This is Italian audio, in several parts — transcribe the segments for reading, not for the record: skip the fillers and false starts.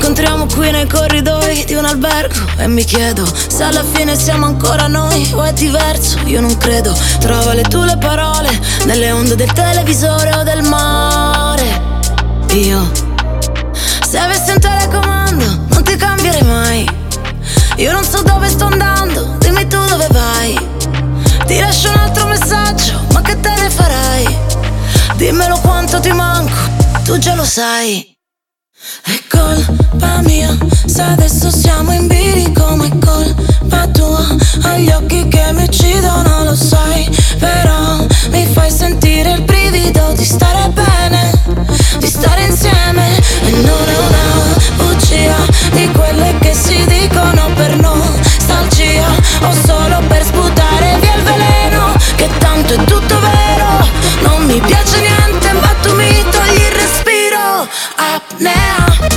incontriamo qui nei corridoi di un albergo e mi chiedo se alla fine siamo ancora noi o è diverso. Io non credo, trova le tue parole nelle onde del televisore o del mare. Io, se avessi un telecomando, non ti cambierei mai. Io non so dove sto andando, dimmi tu dove vai. Ti lascio un altro messaggio, ma che te ne farai? Dimmelo quanto ti manco, tu già lo sai. È colpa mia se adesso siamo in bilico, ma è colpa tua. Ho gli occhi che mi uccidono, lo sai. Però mi fai sentire il brivido di stare bene, di stare insieme. E non è una bugia di quelle che si dicono per nostalgia o solo per sputare via il veleno, che tanto è tutto vero. Non mi piace niente ma tu mi togli il respiro. Apnea.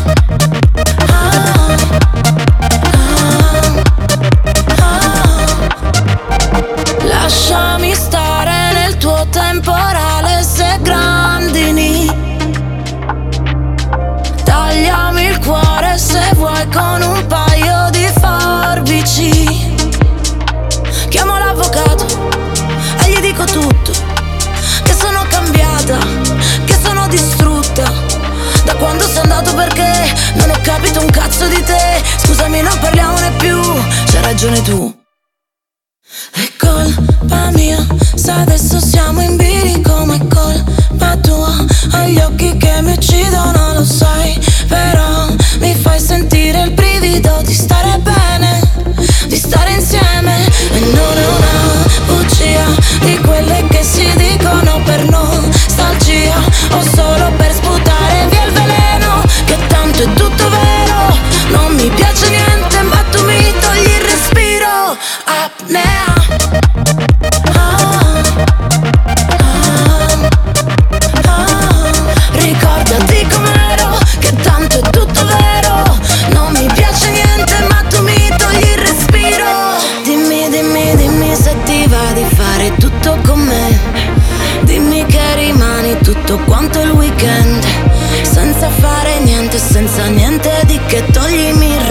Lasciami stare nel tuo temporale se grandini. Tagliami il cuore se vuoi con un paio di forbici. Chiamo l'avvocato e gli dico tutto, che sono cambiata, che sono distrutta da quando sei andato, perché non ho capito un cazzo di te. Scusami, non parliamone più, c'hai ragione tu. È colpa mia se adesso siamo in bilico, ma è colpa tua. Ho gli occhi che mi uccidono, lo sai. Però mi fai sentire il brivido di stare bene, di stare insieme. E non è una bugia di quelle che si dicono per nostalgia o solo per sputare via il veleno, che tanto è tutto vero. Non mi piace niente ma tu mi togli il respiro. Apnea. Ricordati com'ero, che tanto è tutto vero. Non mi piace niente ma tu mi togli il respiro. Dimmi, dimmi, dimmi se ti va di fare tutto con me. Dimmi che rimani tutto quanto il weekend, senza fare niente, senza niente di che, toglimi il